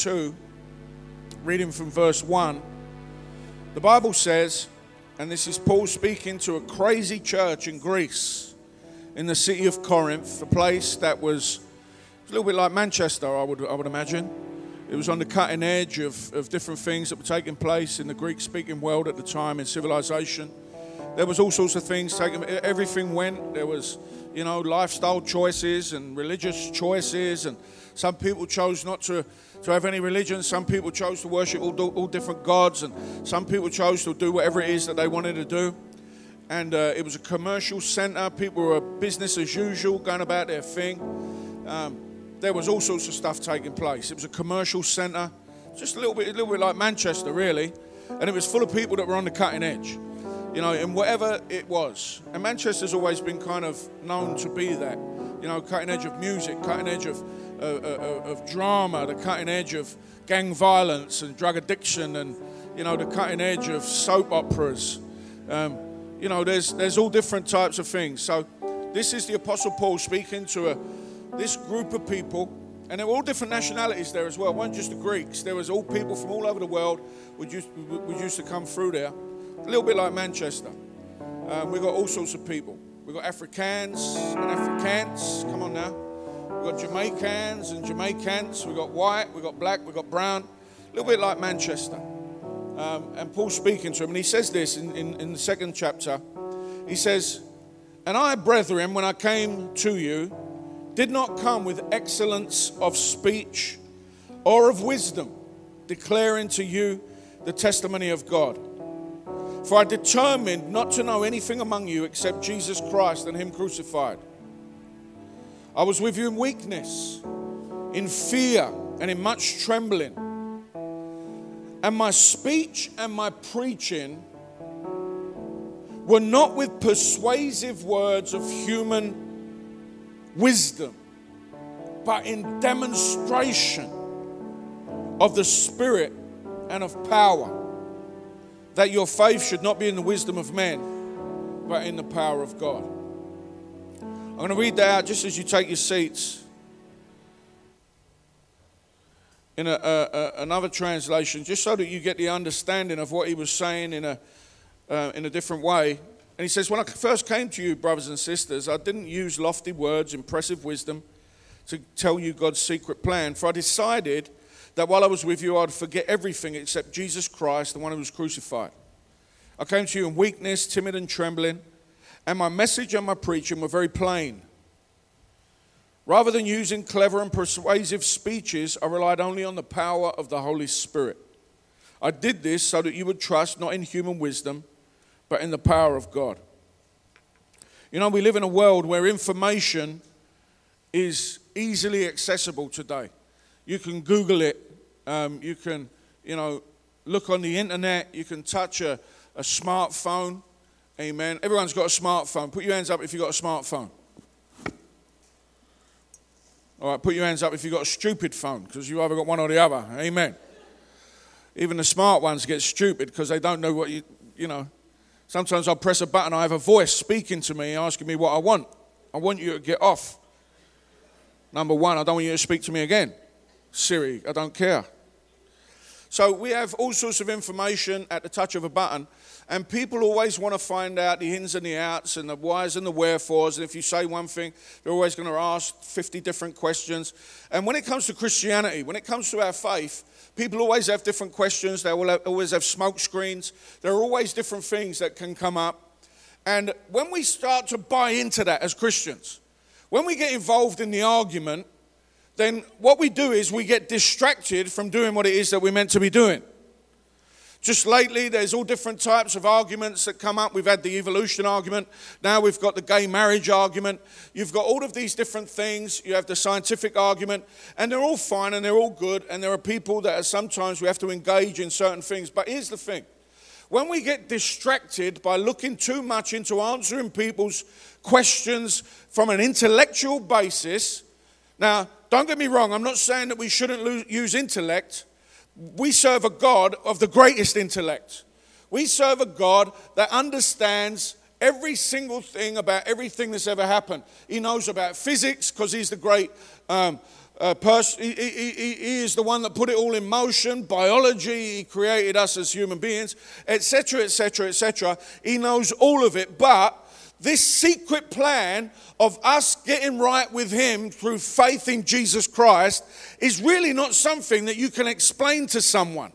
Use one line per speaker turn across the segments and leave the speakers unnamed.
2, reading from verse 1, the Bible says, and this is Paul speaking to a crazy church in Greece, in the city of Corinth, a place that was a little bit like Manchester, I would imagine. It was on the cutting edge of different things that were taking place in the Greek-speaking world at the time in civilization. There was all sorts of things taking, everything went. There was, lifestyle choices and religious choices, and some people chose not to have any religion. Some people chose to worship all different gods, and some people chose to do whatever it is that they wanted to do. And it was a commercial center. People were business as usual, going about their thing. There was all sorts of stuff taking place. It was a commercial center, just a little bit like Manchester, really. And it was full of people that were on the cutting edge, in whatever it was. And Manchester's always been kind of known to be that, cutting edge of music, cutting edge of drama, the cutting edge of gang violence and drug addiction, and the cutting edge of soap operas. There's all different types of things. So this is the Apostle Paul speaking to this group of people, and there were all different nationalities there as well. It wasn't just the Greeks. There was all people from all over the world would used to come through there. A little bit like Manchester. We got all sorts of people. We got Africans and Africans. Come on now. We got Jamaicans and Jamaicans. We got white. We got black. We got brown. A little bit like Manchester. And Paul's speaking to him, and he says this in the second chapter. He says, "And I, brethren, when I came to you, did not come with excellence of speech or of wisdom, declaring to you the testimony of God. For I determined not to know anything among you except Jesus Christ and Him crucified. I was with you in weakness, in fear, and in much trembling. And my speech and my preaching were not with persuasive words of human wisdom, but in demonstration of the Spirit and of power, that your faith should not be in the wisdom of men, but in the power of God." I'm going to read that out just as you take your seats. In another translation, just so that you get the understanding of what he was saying in a different way. And he says, "When I first came to you, brothers and sisters, I didn't use lofty words, impressive wisdom to tell you God's secret plan. For I decided that while I was with you, I'd forget everything except Jesus Christ, the one who was crucified. I came to you in weakness, timid and trembling, and my message and my preaching were very plain. Rather than using clever and persuasive speeches, I relied only on the power of the Holy Spirit. I did this so that you would trust not in human wisdom, but in the power of God." We live in a world where information is easily accessible today. You can Google it. You can, look on the internet. You can touch a smartphone. Amen. Everyone's got a smartphone. Put your hands up if you've got a smartphone. All right, put your hands up if you've got a stupid phone, because you either got one or the other. Amen. Even the smart ones get stupid because they don't know what Sometimes I'll press a button, I have a voice speaking to me, asking me what I want. I want you to get off. Number one, I don't want you to speak to me again. Siri, I don't care. So we have all sorts of information at the touch of a button, and people always want to find out the ins and the outs and the whys and the wherefores, and if you say one thing, they're always going to ask 50 different questions. And when it comes to Christianity, when it comes to our faith, people always have different questions. They will always have smoke screens. There are always different things that can come up. And when we start to buy into that as Christians, when we get involved in the argument, then what we do is we get distracted from doing what it is that we're meant to be doing. Just lately, there's all different types of arguments that come up. We've had the evolution argument. Now we've got the gay marriage argument. You've got all of these different things. You have the scientific argument. And they're all fine and they're all good. And there are people that sometimes we have to engage in certain things. But here's the thing. When we get distracted by looking too much into answering people's questions from an intellectual basis. Now, don't get me wrong. I'm not saying that we shouldn't use intellect. We serve a God of the greatest intellect. We serve a God that understands every single thing about everything that's ever happened. He knows about physics because he's the great He is the one that put it all in motion. Biology, he created us as human beings, etc., etc., etc. He knows all of it. But this secret plan of us getting right with him through faith in Jesus Christ is really not something that you can explain to someone.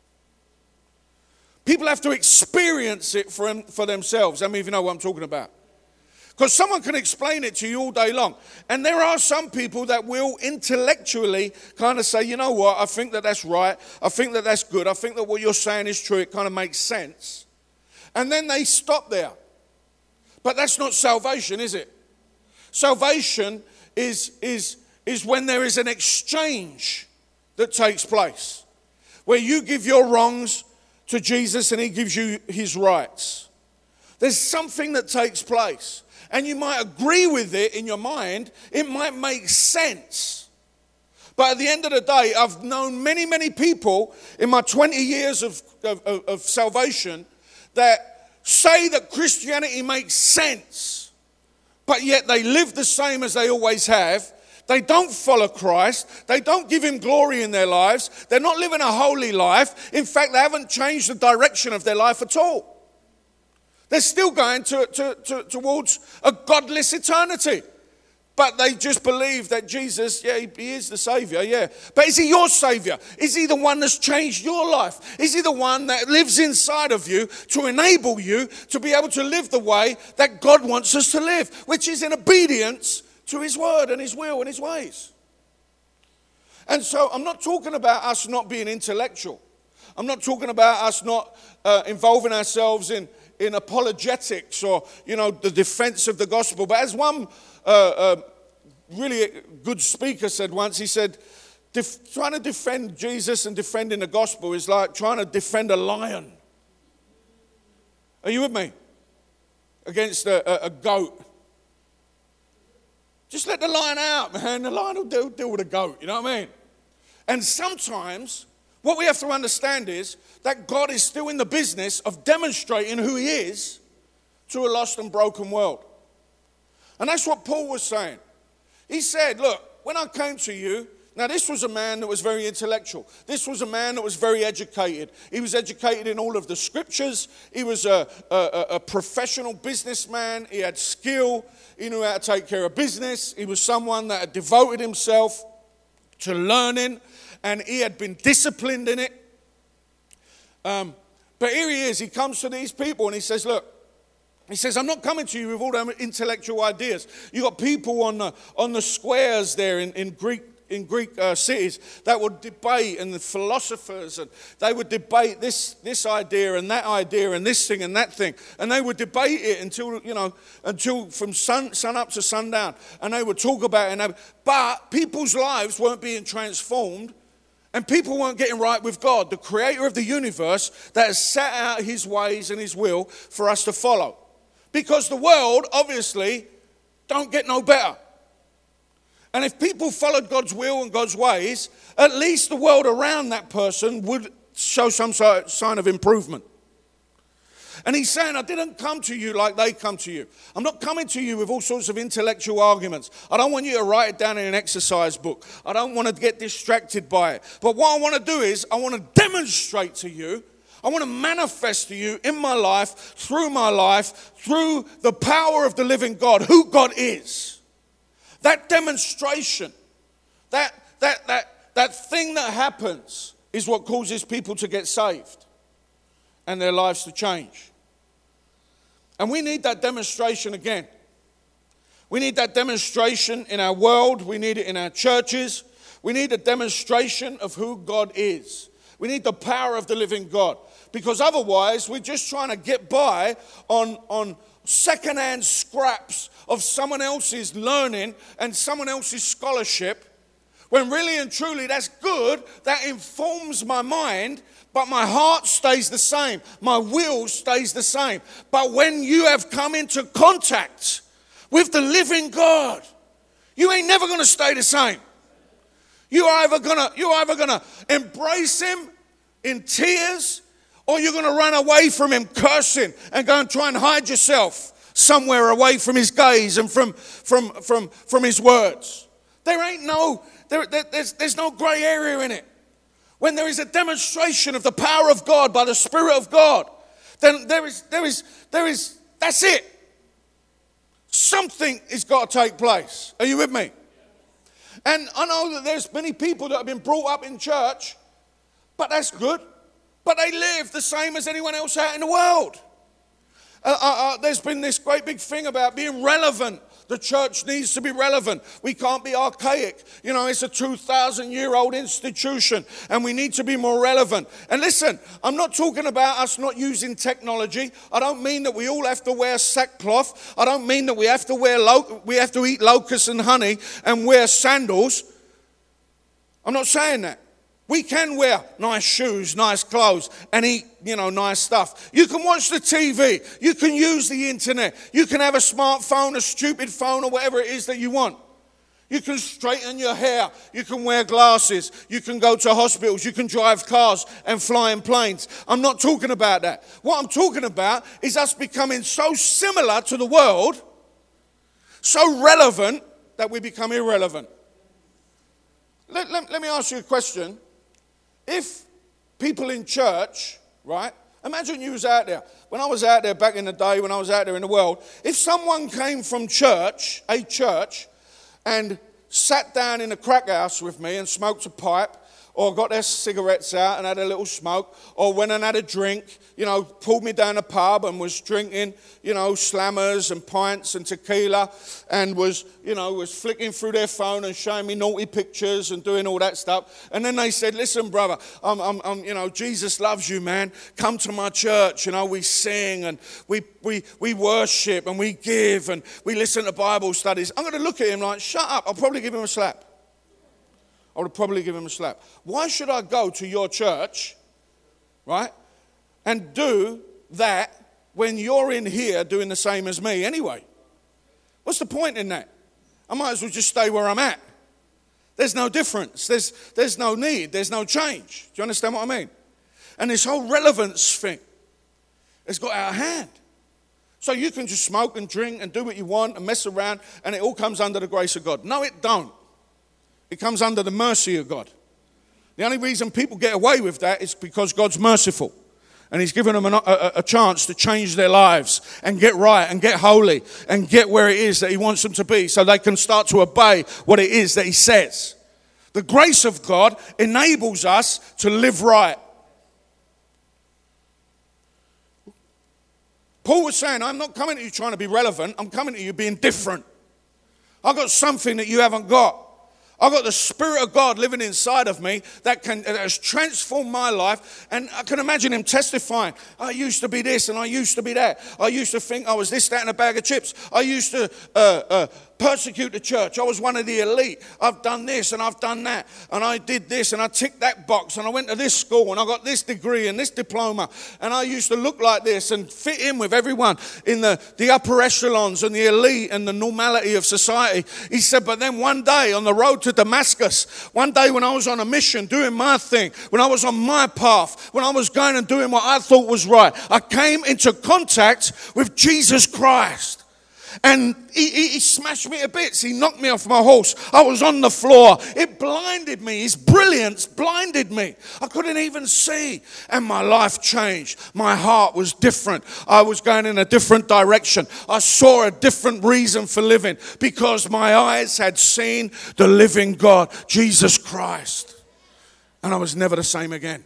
People have to experience it for themselves. How many of you know what I'm talking about? Because someone can explain it to you all day long. And there are some people that will intellectually kind of say, you know what, I think that that's right. I think that that's good. I think that what you're saying is true. It kind of makes sense. And then they stop there. But that's not salvation, is it? Salvation is when there is an exchange that takes place. Where you give your wrongs to Jesus and he gives you his rights. There's something that takes place. And you might agree with it in your mind. It might make sense. But at the end of the day, I've known many, many people in my 20 years of salvation that say that Christianity makes sense. But yet they live the same as they always have. They don't follow Christ. They don't give him glory in their lives. They're not living a holy life. In fact, they haven't changed the direction of their life at all. They're still going towards a godless eternity. But they just believe that Jesus, yeah, he is the Savior, yeah. But is he your Savior? Is he the one that's changed your life? Is he the one that lives inside of you to enable you to be able to live the way that God wants us to live, which is in obedience to his word and his will and his ways? And so I'm not talking about us not being intellectual. I'm not talking about us not involving ourselves in apologetics or, the defense of the gospel. But as one really good speaker said once, he said, trying to defend Jesus and defending the gospel is like trying to defend a lion. Are you with me? Against a goat. Just let the lion out, man. The lion will deal with the goat, you know what I mean? And sometimes what we have to understand is that God is still in the business of demonstrating who he is to a lost and broken world. And that's what Paul was saying. He said, look, when I came to you, now this was a man that was very intellectual. This was a man that was very educated. He was educated in all of the scriptures. He was a professional businessman. He had skill. He knew how to take care of business. He was someone that had devoted himself to learning, and he had been disciplined in it. But here he is. He comes to these people and he says, look, he says, I'm not coming to you with all them intellectual ideas. You got people on the squares there in Greek cities that would debate, and the philosophers, and they would debate this idea and that idea and this thing and that thing, and they would debate it until from sun up to sundown, and they would talk about it. But people's lives weren't being transformed, and people weren't getting right with God, the creator of the universe that has set out his ways and his will for us to follow. Because the world, obviously, don't get no better. And if people followed God's will and God's ways, at least the world around that person would show some sign of improvement. And he's saying, I didn't come to you like they come to you. I'm not coming to you with all sorts of intellectual arguments. I don't want you to write it down in an exercise book. I don't want to get distracted by it. But what I want to do is, I want to demonstrate to you, I want to manifest to you in my life, through the power of the living God, who God is. That demonstration, that thing that happens is what causes people to get saved and their lives to change. And we need that demonstration again. We need that demonstration in our world. We need it in our churches. We need a demonstration of who God is. We need the power of the living God. Because otherwise, we're just trying to get by on secondhand scraps of someone else's learning and someone else's scholarship, when really and truly that's good, that informs my mind, but my heart stays the same, my will stays the same. But when you have come into contact with the living God, you ain't never going to stay the same. You're either gonna embrace him in tears, or you're going to run away from him cursing and go and try and hide yourself somewhere away from his gaze and from his words. There's no gray area in it. When there is a demonstration of the power of God by the Spirit of God, then there is, that's it. Something has got to take place. Are you with me? And I know that there's many people that have been brought up in church, but that's good. But they live the same as anyone else out in the world. There's been this great big thing about being relevant. The church needs to be relevant. We can't be archaic. You know, it's a 2,000-year-old institution, and we need to be more relevant. And listen, I'm not talking about us not using technology. I don't mean that we all have to wear sackcloth. I don't mean that we have to eat locusts and honey and wear sandals. I'm not saying that. We can wear nice shoes, nice clothes, and eat, nice stuff. You can watch the TV. You can use the internet. You can have a smartphone, a stupid phone, or whatever it is that you want. You can straighten your hair. You can wear glasses. You can go to hospitals. You can drive cars and fly in planes. I'm not talking about that. What I'm talking about is us becoming so similar to the world, so relevant, that we become irrelevant. Let me ask you a question. If people in church, right, imagine you was out there. When I was out there back in the day, when I was out there in the world, if someone came from a church, and sat down in a crack house with me and smoked a pipe, or got their cigarettes out and had a little smoke, or went and had a drink, pulled me down a pub and was drinking, slammers and pints and tequila, and was flicking through their phone and showing me naughty pictures and doing all that stuff. And then they said, listen, brother, Jesus loves you, man. Come to my church. We sing and we worship and we give and we listen to Bible studies. I'm going to look at him like, shut up. I'll probably give him a slap. Why should I go to your church, right, and do that when you're in here doing the same as me anyway? What's the point in that? I might as well just stay where I'm at. There's no difference. There's no need. There's no change. Do you understand what I mean? And this whole relevance thing has got out of hand. So you can just smoke and drink and do what you want and mess around, and it all comes under the grace of God. No, it don't. It comes under the mercy of God. The only reason people get away with that is because God's merciful. And he's given them a chance to change their lives and get right and get holy and get where it is that he wants them to be so they can start to obey what it is that he says. The grace of God enables us to live right. Paul was saying, I'm not coming to you trying to be relevant. I'm coming to you being different. I've got something that you haven't got. I've got the Spirit of God living inside of me that has transformed my life. And I can imagine him testifying. I used to be this and I used to be that. I used to think I was this, that, and a bag of chips. I used to persecute the church. I was one of the elite. I've done this and I've done that. And I did this and I ticked that box. And I went to this school and I got this degree and this diploma. And I used to look like this and fit in with everyone in the upper echelons and the elite and the normality of society. He said, but then one day on the road to Damascus, one day when I was on a mission doing my thing, when I was on my path, when I was going and doing what I thought was right, I came into contact with Jesus Christ. And he smashed me to bits. He knocked me off my horse. I was on the floor. It blinded me. His brilliance blinded me. I couldn't even see. And my life changed. My heart was different. I was going in a different direction. I saw a different reason for living because my eyes had seen the living God, Jesus Christ. And I was never the same again.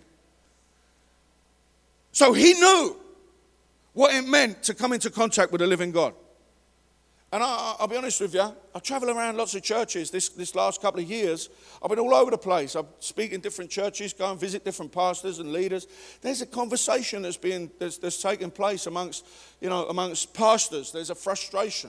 So he knew what it meant to come into contact with the living God. And I'll be honest with you, I travel around lots of churches this last couple of years. I've been all over the place. I speak in different churches, go and visit different pastors and leaders. There's a conversation that's taking place amongst pastors. There's a frustration.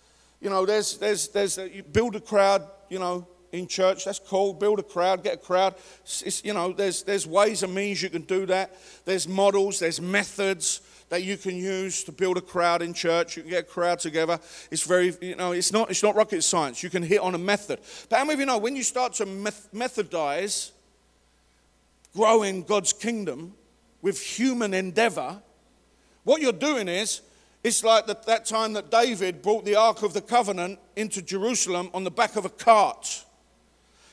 You build a crowd, in church. That's cool. Build a crowd, get a crowd. There's ways and means you can do that. There's models, there's methods that you can use to build a crowd in church. You can get a crowd together. It's very, it's not rocket science. You can hit on a method. But how many of you know when you start to methodize growing God's kingdom with human endeavor, what you're doing is, it's like that time that David brought the Ark of the Covenant into Jerusalem on the back of a cart.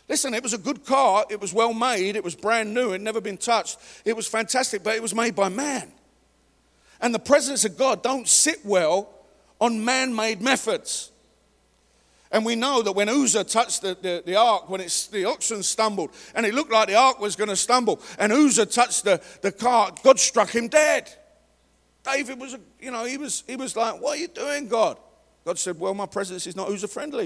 Listen, it was a good car. It was well made. It was brand new. It had never been touched. It was fantastic, but it was made by man. And the presence of God don't sit well on man-made methods. And we know that when Uzzah touched the ark, when the oxen stumbled, and it looked like the ark was going to stumble, and Uzzah touched the cart, God struck him dead. David was, he was like, what are you doing, God? God said, well, my presence is not Uzzah friendly.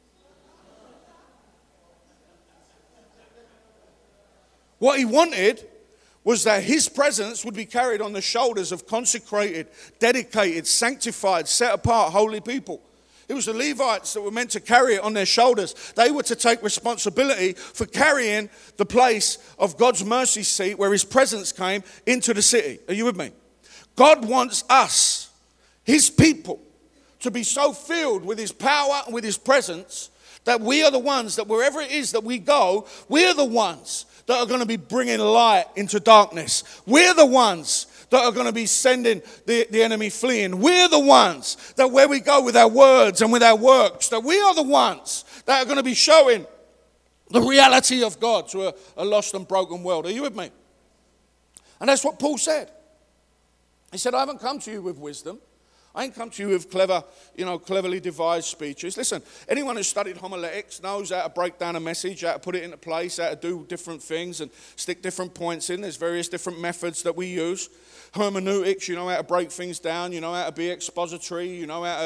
What he wanted was that his presence would be carried on the shoulders of consecrated, dedicated, sanctified, set apart, holy people. It was the Levites that were meant to carry it on their shoulders. They were to take responsibility for carrying the place of God's mercy seat where his presence came into the city. Are you with me? God wants us, his people, to be so filled with his power and with his presence that we are the ones that wherever it is that we go, we're the ones that are going to be bringing light into darkness. We're the ones that are going to be sending the enemy fleeing. We're the ones that where we go with our words and with our works, that we are the ones that are going to be showing the reality of God to a lost and broken world. Are you with me? And that's what Paul said. He said, I haven't come to you with wisdom. I ain't come to you with cleverly devised speeches. Listen, anyone who's studied homiletics knows how to break down a message, how to put it into place, how to do different things and stick different points in. There's various different methods that we use. Hermeneutics, you know how to break things down, you know how to be expository, you know how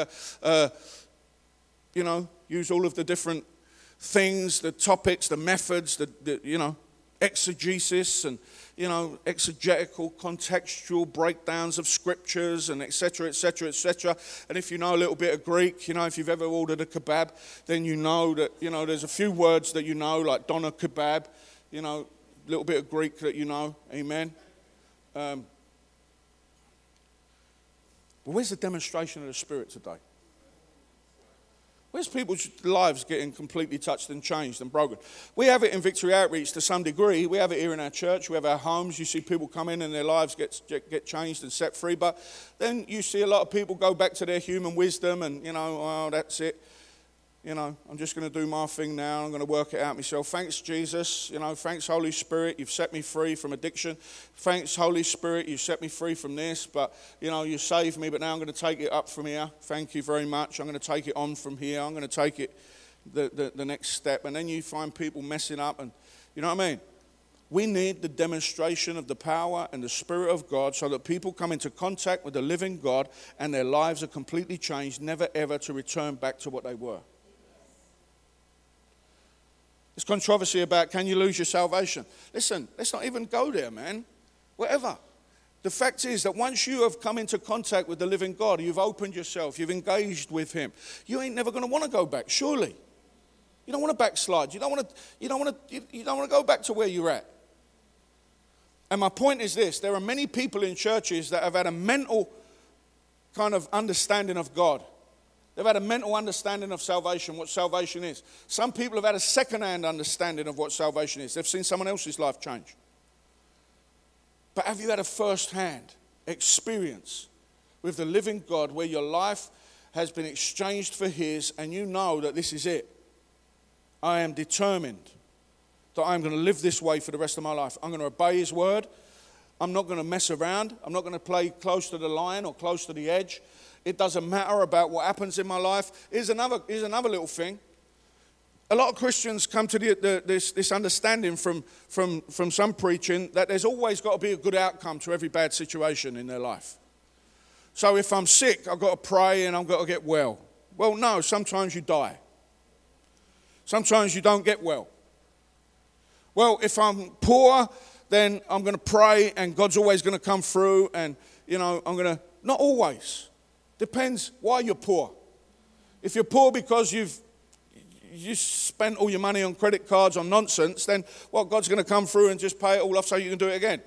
to, use all of the different things, the topics, the methods, the exegesis and, exegetical, contextual breakdowns of scriptures and et cetera, et cetera, et cetera. And if you know a little bit of Greek, if you've ever ordered a kebab, then you know that, there's a few words that you know, like doner kebab, a little bit of Greek that you know, amen. But where's the demonstration of the Spirit today? Where's people's lives getting completely touched and changed and broken? We have it in Victory Outreach to some degree. We have it here in our church. We have our homes. You see people come in and their lives get changed and set free. But then you see a lot of people go back to their human wisdom and, that's it. I'm just going to do my thing now. I'm going to work it out myself. Thanks, Jesus. Thanks, Holy Spirit. You've set me free from addiction. Thanks, Holy Spirit. You set me free from this. But, you saved me. But now I'm going to take it up from here. Thank you very much. I'm going to take it on from here. I'm going to take it the next step. And then you find people messing up. And you know what I mean? We need the demonstration of the power and the Spirit of God so that people come into contact with the living God and their lives are completely changed, never ever to return back to what they were. There's controversy about can you lose your salvation? Listen, let's not even go there, man. Whatever. The fact is that once you have come into contact with the living God, you've opened yourself, you've engaged with him, you ain't never going to want to go back, surely. You don't want to backslide. You don't want to go back to where you're at. And my point is this, there are many people in churches that have had a mental kind of understanding of God. They've had a mental understanding of salvation, what salvation is. Some people have had a second-hand understanding of what salvation is. They've seen someone else's life change. But have you had a first-hand experience with the living God where your life has been exchanged for his and you know that this is it? I am determined that I'm going to live this way for the rest of my life. I'm going to obey his word. I'm not going to mess around. I'm not going to play close to the line or close to the edge. It doesn't matter about what happens in my life. Here's another little thing. A lot of Christians come to this understanding from some preaching that there's always got to be a good outcome to every bad situation in their life. So if I'm sick, I've got to pray and I've got to get well. Well, no, sometimes you die. Sometimes you don't get well. Well, if I'm poor, then I'm going to pray and God's always going to come through and, I'm going to, not always. Depends why you're poor. If you're poor because you spent all your money on credit cards on nonsense, then God's going to come through and just pay it all off so you can do it again.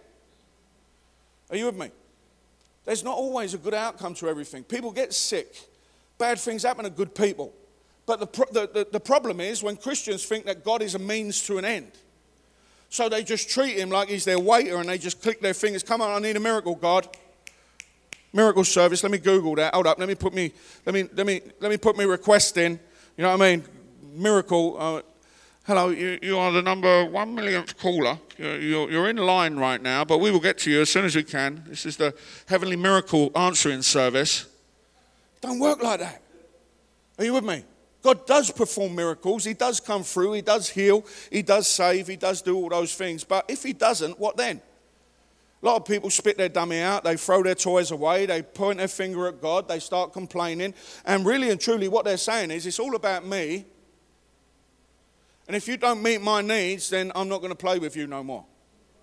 Are you with me? There's not always a good outcome to everything. People get sick. Bad things happen to good people. But the problem is when Christians think that God is a means to an end. So they just treat him like he's their waiter and they just click their fingers. Come on, I need a miracle, God. Miracle service. Let me Google that. Hold up. Let me put me request in. You know what I mean? Miracle. Hello, you are the number 1 millionth caller. You're in line right now, but we will get to you as soon as we can. This is the Heavenly Miracle Answering Service. Don't work like that. Are you with me? God does perform miracles. He does come through. He does heal. He does save. He does do all those things. But if he doesn't, what then? A lot of people spit their dummy out. They throw their toys away. They point their finger at God. They start complaining. And really and truly what they're saying is, it's all about me. And if you don't meet my needs, then I'm not going to play with you no more.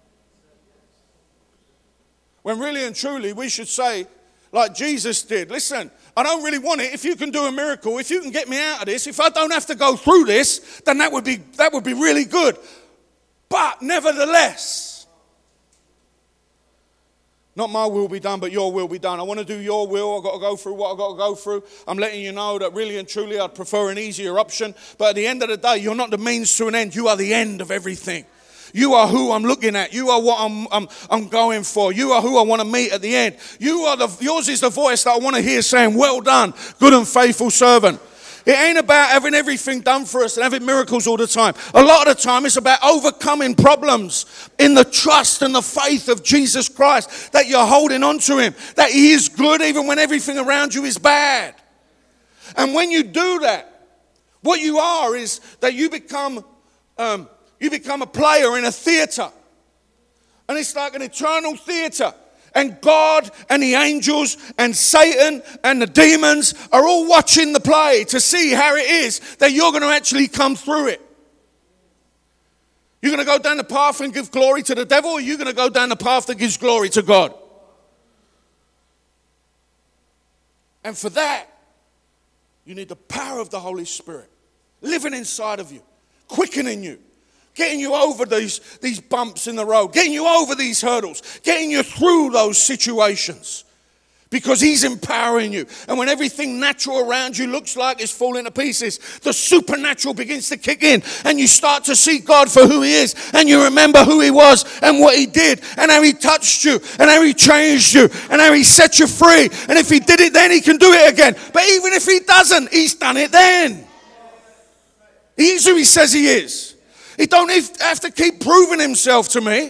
When really and truly we should say, like Jesus did, listen, I don't really want it. If you can do a miracle, if you can get me out of this, if I don't have to go through this, then that would be really good. But nevertheless, not my will be done, but your will be done. I want to do your will. I've got to go through what I've got to go through. I'm letting you know that really and truly I'd prefer an easier option. But at the end of the day, you're not the means to an end. You are the end of everything. You are who I'm looking at. You are what I'm going for. You are who I want to meet at the end. Yours is the voice that I want to hear saying, well done, good and faithful servant. It ain't about having everything done for us and having miracles all the time. A lot of the time it's about overcoming problems in the trust and the faith of Jesus Christ, that you're holding on to him, that he is good even when everything around you is bad. And when you do that, what you are is that you become a player in a theater. And it's like an eternal theater. And God and the angels and Satan and the demons are all watching the play to see how it is that you're going to actually come through it. You're going to go down the path and give glory to the devil, or you're going to go down the path that gives glory to God. And for that, you need the power of the Holy Spirit living inside of you, quickening you, getting you over these bumps in the road, getting you over these hurdles, getting you through those situations. Because he's empowering you. And when everything natural around you looks like it's falling to pieces, the supernatural begins to kick in. And you start to see God for who he is. And you remember who he was and what he did. And how he touched you. And how he changed you. And how he set you free. And if he did it then, he can do it again. But even if he doesn't, he's done it then. He's who he says he is. He don't have to keep proving himself to me.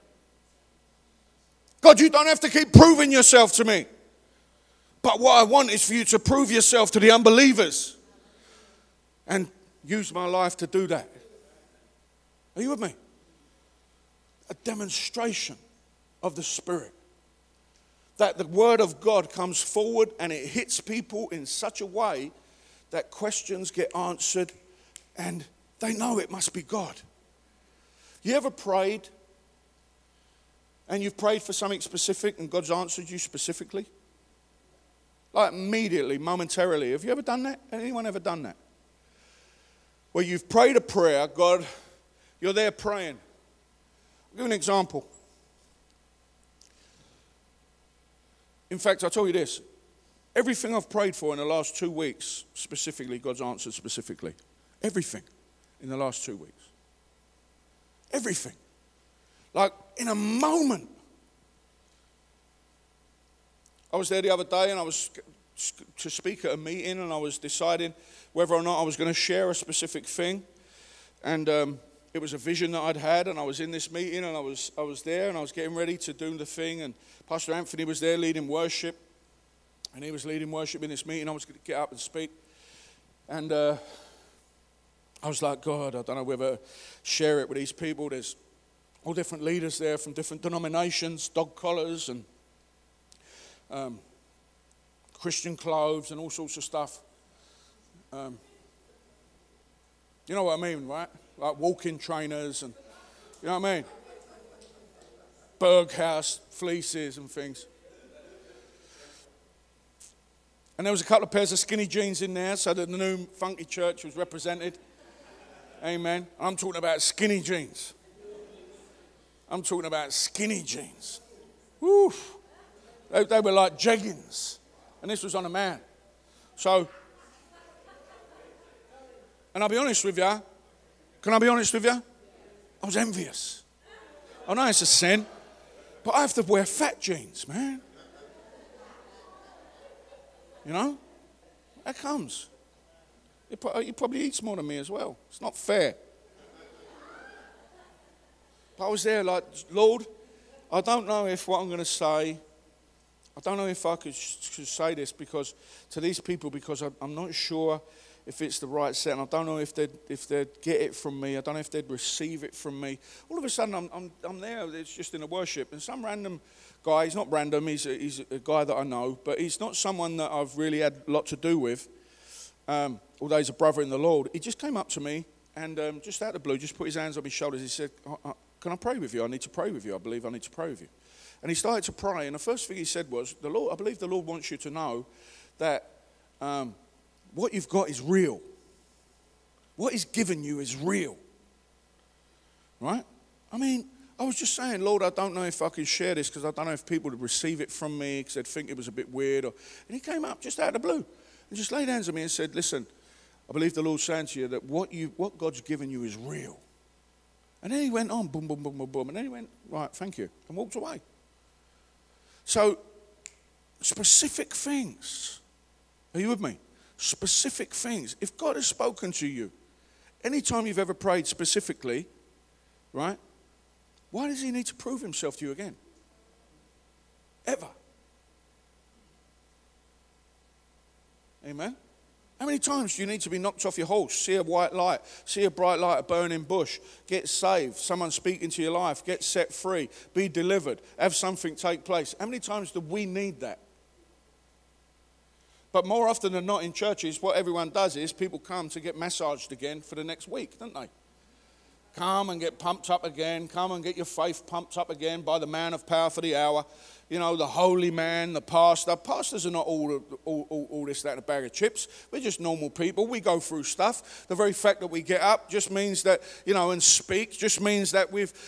God, you don't have to keep proving yourself to me. But what I want is for you to prove yourself to the unbelievers. And use my life to do that. Are you with me? A demonstration of the Spirit. That the Word of God comes forward and it hits people in such a way that questions get answered and they know it must be God. You ever prayed and you've prayed for something specific and God's answered you specifically? Like immediately, momentarily. Have you ever done that? Anyone ever done that? Where you've prayed a prayer, God, you're there praying. I'll give you an example. In fact, I'll tell you this. Everything I've prayed for in the last 2 weeks, specifically, God's answered specifically. Everything in the last 2 weeks. Everything. Like in a moment. I was there the other day and I was to speak at a meeting and I was deciding whether or not I was going to share a specific thing. And it was a vision that I'd had and I was in this meeting and I was there and I was getting ready to do the thing and Pastor Anthony was there leading worship. And he was leading worship in this meeting. I was going to get up and speak. And I was like, God, I don't know whether to share it with these people. There's all different leaders there from different denominations, dog collars and Christian clothes and all sorts of stuff. You know what I mean, right? Like walking trainers and, you know what I mean? Berghaus fleeces and things. And there was a couple of pairs of skinny jeans in there so that the new funky church was represented. Amen. I'm talking about skinny jeans. I'm talking about skinny jeans. Woo. They were like jeggings. And this was on a man. So, and I'll be honest with you. Can I be honest with you? I was envious. I know it's a sin. But I have to wear fat jeans, man. You know? That comes. He probably eats more than me as well. It's not fair. But I was there like, Lord, I don't know if what I'm going to say, I don't know if I could say this because to these people because I'm not sure if it's the right set, and I don't know if they'd get it from me. I don't know if they'd receive it from me. All of a sudden, I'm there. It's just in a worship, and some random guy. He's not random. He's a guy that I know, but he's not someone that I've really had a lot to do with. Although he's a brother in the Lord, he just came up to me and just out of the blue, just put his hands on my shoulders. He said, "Can I pray with you? I need to pray with you. I believe I need to pray with you." And he started to pray, and the first thing he said was, "The Lord, I believe the Lord wants you to know that." What you've got is real. What He's given you is real. Right? I mean, I was just saying, Lord, I don't know if I can share this because I don't know if people would receive it from me because they'd think it was a bit weird. And He came up just out of the blue and just laid hands on me and said, "Listen, I believe the Lord's saying to you that what God's given you is real." And then he went on, boom, boom, boom, boom, boom. And then he went, "Right, thank you," and walked away. So, specific things. Are you with me? Specific things. If God has spoken to you, anytime you've ever prayed specifically, right, why does He need to prove Himself to you again? Ever. Amen? How many times do you need to be knocked off your horse, see a white light, see a bright light, a burning bush, get saved, someone speak into your life, get set free, be delivered, have something take place? How many times do we need that? But more often than not in churches, what everyone does is people come to get massaged again for the next week, don't they? Come and get pumped up again. Come and get your faith pumped up again by the man of power for the hour. You know, the holy man, the pastor. Pastors are not all this, that, and a bag of chips. We're just normal people. We go through stuff. The very fact that we get up just means that, you know, and speak just means that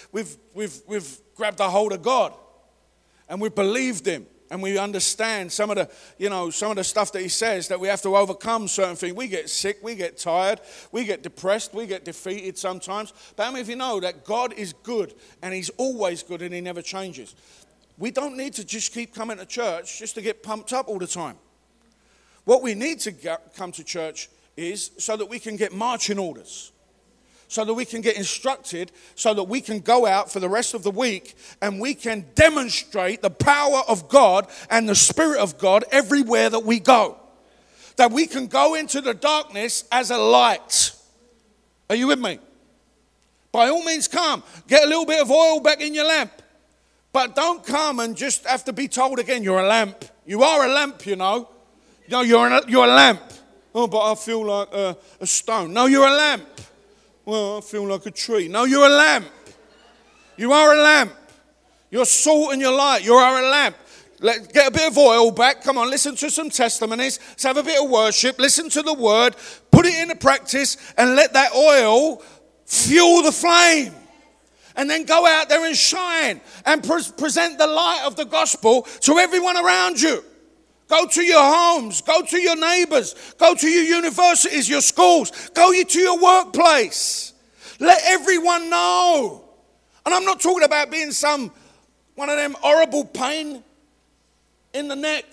we've grabbed a hold of God and we've believed Him. And we understand some of the stuff that He says, that we have to overcome certain things. We get sick, we get tired, we get depressed, we get defeated sometimes. But how many of you know that God is good and He's always good and He never changes? We don't need to just keep coming to church just to get pumped up all the time. What we need to come to church is so that we can get marching orders. So that we can get instructed, so that we can go out for the rest of the week and we can demonstrate the power of God and the Spirit of God everywhere that we go. That we can go into the darkness as a light. Are you with me? By all means come. Get a little bit of oil back in your lamp. But don't come and just have to be told again, you're a lamp. You are a lamp, you know. No, you're a lamp. Oh, but I feel like a stone. No, you're a lamp. Well, I feel like a tree. No, you're a lamp. You are a lamp. You're salt and you're light. You are a lamp. Get a bit of oil back. Come on, listen to some testimonies. Let's have a bit of worship. Listen to the word. Put it into practice and let that oil fuel the flame. And then go out there and shine and present the light of the gospel to everyone around you. Go to your homes, go to your neighbors, go to your universities, your schools, go to your workplace. Let everyone know. And I'm not talking about being one of them horrible pain in the neck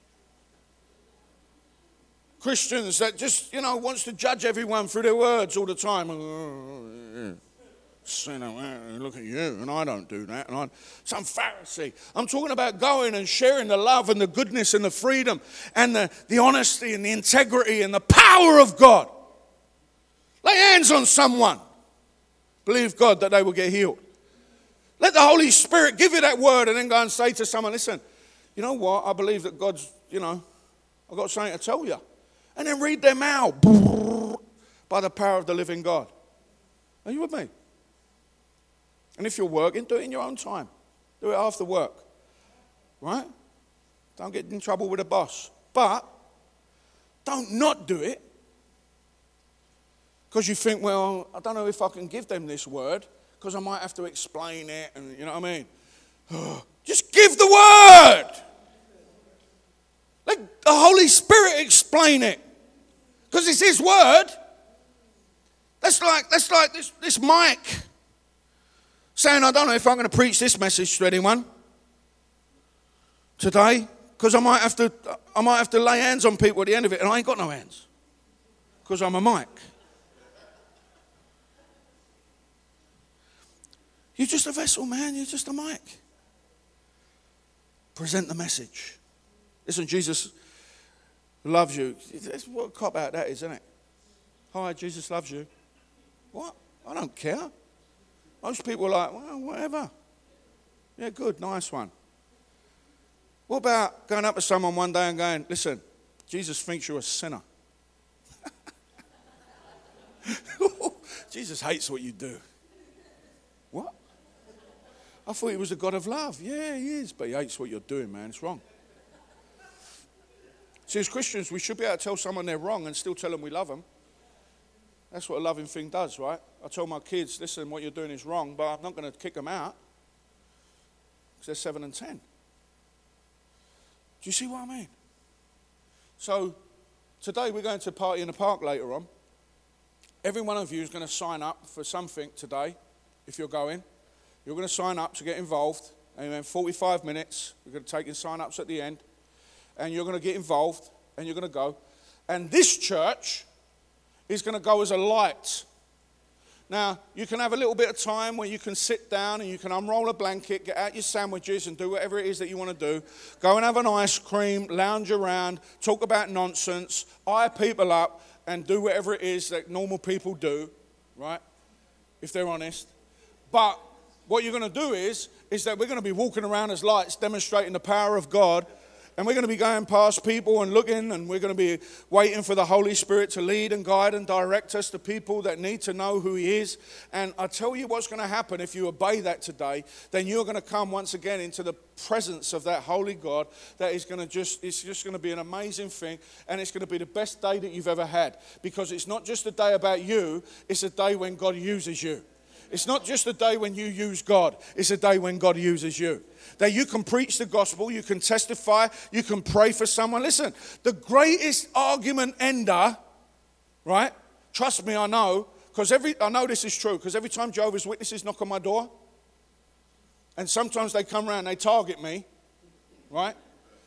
Christians that just, wants to judge everyone through their words all the time. Sinner, look at you, and I don't do that. And I'm some Pharisee. I'm talking about going and sharing the love and the goodness and the freedom and the honesty and the integrity and the power of God. Lay hands on someone. Believe God that they will get healed. Let the Holy Spirit give you that word and then go and say to someone, listen, you know what? I believe that God's, I've got something to tell you. And then read them out by the power of the living God. Are you with me? And if you're working, do it in your own time. Do it after work. Right? Don't get in trouble with the boss. But don't not do it. Because you think, well, I don't know if I can give them this word because I might have to explain it. And you know what I mean? Just give the word. Let the Holy Spirit explain it. Because it's His word. That's like this mic. Saying, I don't know if I'm going to preach this message to anyone today, because I might have to lay hands on people at the end of it, and I ain't got no hands, because I'm a mic. You're just a vessel, man. You're just a mic. Present the message. Listen, Jesus loves you. What a cop out that is, isn't it? Hi, Jesus loves you. What? I don't care. Most people are like, well, whatever. Yeah, good, nice one. What about going up to someone one day and going, listen, Jesus thinks you're a sinner. Jesus hates what you do. What? I thought he was a God of love. Yeah, he is, but he hates what you're doing, man. It's wrong. See, as Christians, we should be able to tell someone they're wrong and still tell them we love them. That's what a loving thing does, right? I tell my kids, listen, what you're doing is wrong, but I'm not going to kick them out because they're 7 and 10. Do you see what I mean? So today we're going to a party in the park later on. Every one of you is going to sign up for something today, if you're going. You're going to sign up to get involved. And in 45 minutes, we're going to take your sign-ups at the end. And you're going to get involved, and you're going to go. And this church is going to go as a light. Now, you can have a little bit of time where you can sit down and you can unroll a blanket, get out your sandwiches and do whatever it is that you want to do. Go and have an ice cream, lounge around, talk about nonsense, eye people up, and do whatever it is that normal people do, right? If they're honest. But what you're going to do is that we're going to be walking around as lights, demonstrating the power of God. And we're going to be going past people and looking, and we're going to be waiting for the Holy Spirit to lead and guide and direct us to people that need to know who He is. And I tell you what's going to happen if you obey that today, then you're going to come once again into the presence of that holy God that is going to it's just going to be an amazing thing, and it's going to be the best day that you've ever had. Because it's not just a day about you, it's a day when God uses you. It's not just a day when you use God. It's a day when God uses you. That you can preach the gospel, you can testify, you can pray for someone. Listen, the greatest argument ender, right? Trust me, I know, because I know this is true, because every time Jehovah's Witnesses knock on my door, and sometimes they come around, they target me, right?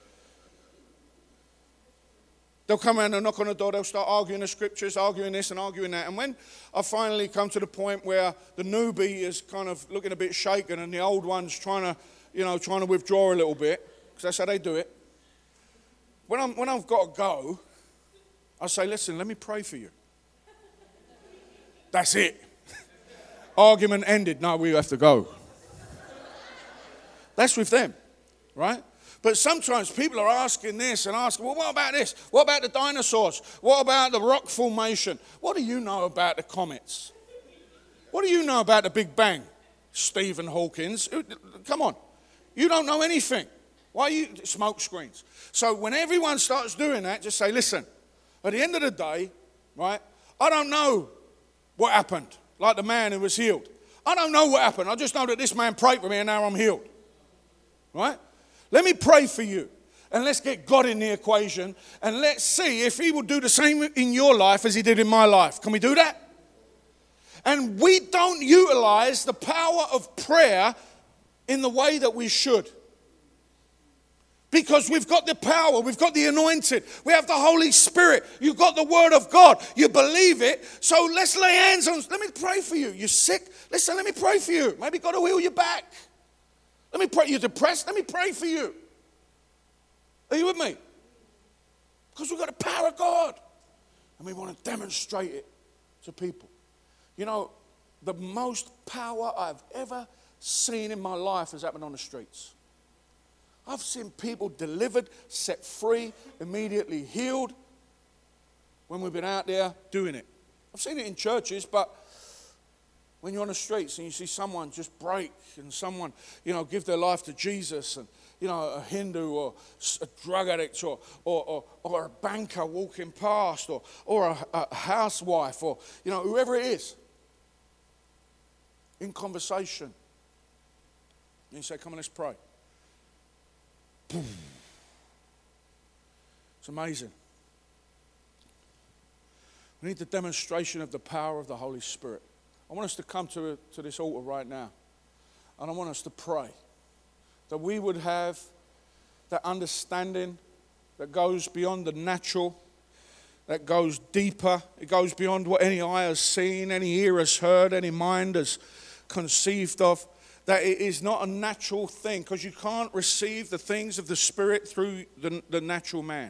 They'll come around and knock on the door, they'll start arguing the scriptures, arguing this and arguing that. And when I finally come to the point where the newbie is kind of looking a bit shaken and the old one's trying to withdraw a little bit, because that's how they do it. When I've got to go, I say, listen, let me pray for you. That's it. Argument ended. No, we have to go. That's with them, right? But sometimes people are asking this and asking, well, what about this? What about the dinosaurs? What about the rock formation? What do you know about the comets? What do you know about the Big Bang? Stephen Hawkins. Come on. You don't know anything. Why are you smoke screens? So when everyone starts doing that, just say, listen, at the end of the day, right, I don't know what happened, like the man who was healed. I don't know what happened. I just know that this man prayed for me and now I'm healed. Right? Let me pray for you. And let's get God in the equation. And let's see if He will do the same in your life as He did in my life. Can we do that? And we don't utilize the power of prayer in the way that we should. Because we've got the power, we've got the anointing, we have the Holy Spirit, you've got the Word of God, you believe it. So let's lay hands on, let me pray for you. You're sick? Listen, let me pray for you. Maybe God will heal your back. Let me pray. You're depressed? Let me pray for you. Are you with me? Because we've got the power of God. And we want to demonstrate it to people. You know, the most power I've ever seen in my life has happened on the streets. I've seen people delivered, set free, immediately healed when we've been out there doing it. I've seen it in churches, but when you're on the streets and you see someone just break and someone, give their life to Jesus, and, a Hindu or a drug addict or a banker walking past or a housewife or, whoever it is, in conversation. And you say, come on, let's pray. Boom. It's amazing. We need the demonstration of the power of the Holy Spirit. I want us to come to this altar right now, and I want us to pray that we would have that understanding that goes beyond the natural, that goes deeper. It goes beyond what any eye has seen, any ear has heard, any mind has conceived of. that it is not a natural thing, because you can't receive the things of the Spirit through the natural man.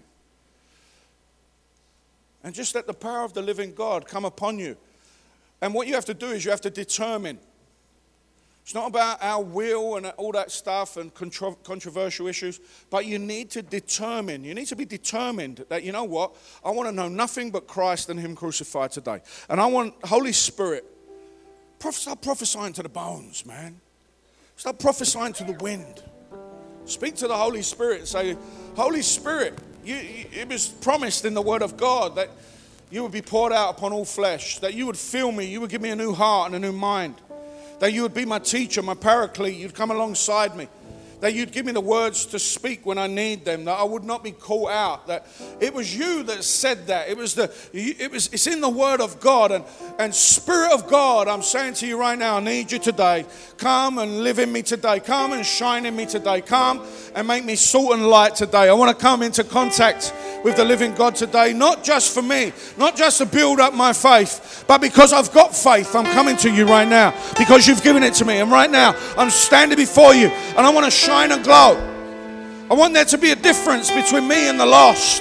And just let the power of the living God come upon you. And what you have to do is you have to determine. It's not about our will and all that stuff and controversial issues, but you need to determine. You need to be determined that, you know what, I want to know nothing but Christ and Him crucified today. And I want Holy Spirit, start prophesying to the bones, man. Start prophesying to the wind. Speak to the Holy Spirit and say, Holy Spirit, it was promised in the Word of God that you would be poured out upon all flesh, that you would fill me, you would give me a new heart and a new mind, that you would be my teacher, my paraclete, you'd come alongside me, that you'd give me the words to speak when I need them, that I would not be caught out, that it was you that said that. It's in the Word of God, and Spirit of God, I'm saying to you right now, I need you today. Come and live in me today. Come and shine in me today. Come and make me salt and light today. I want to come into contact with the living God today, not just for me, not just to build up my faith, but because I've got faith, I'm coming to you right now, because you've given it to me. And right now, I'm standing before you, and I want to shine and glow. I want there to be a difference between me and the lost.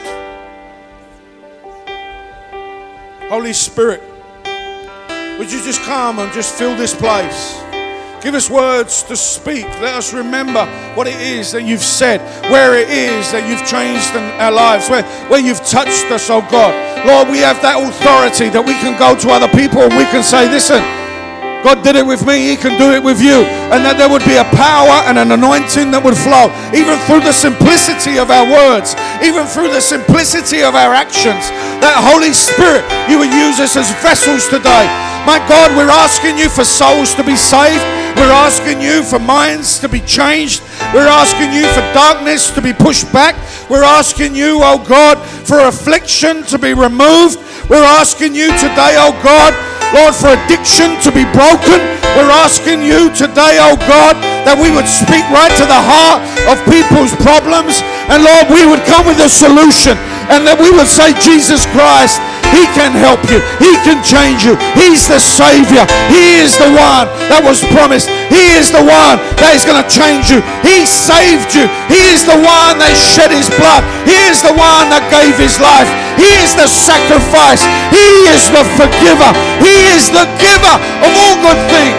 Holy Spirit, would you just come and just fill this place? Give us words to speak. Let us remember what it is that you've said, where it is that you've changed our lives, where you've touched us, oh God. Lord, we have that authority that we can go to other people and we can say, listen, God did it with me, He can do it with you. And that there would be a power and an anointing that would flow, even through the simplicity of our words, even through the simplicity of our actions. That Holy Spirit, you would use us as vessels today. My God, we're asking you for souls to be saved. We're asking you for minds to be changed. We're asking you for darkness to be pushed back. We're asking you, oh God, for affliction to be removed. We're asking you today, oh God, Lord, for addiction to be broken. We're asking you today, oh God, that we would speak right to the heart of people's problems. And Lord, we would come with a solution. And that we would say, Jesus Christ, He can help you. He can change you. He's the Savior. He is the one that was promised. He is the one that is going to change you. He saved you. He is the one that shed His blood. He is the one that gave His life. He is the sacrifice. He is the forgiver. He is the giver of all good things.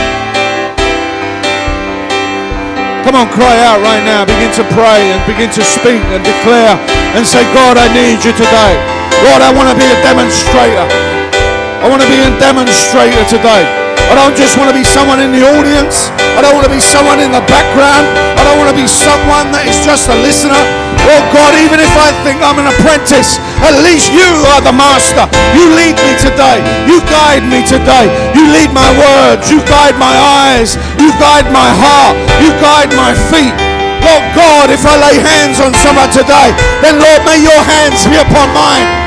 Come on, cry out right now. Begin to pray and begin to speak and declare and say, God, I need you today. Lord, I want to be a demonstrator. I want to be a demonstrator today. I don't just want to be someone in the audience. I don't want to be someone in the background. I don't want to be someone that is just a listener. Oh God, even if I think I'm an apprentice, at least you are the master. You lead me today. You guide me today. You lead my words. You guide my eyes. You guide my heart. You guide my feet. Lord God, if I lay hands on someone today, then Lord, may your hands be upon mine.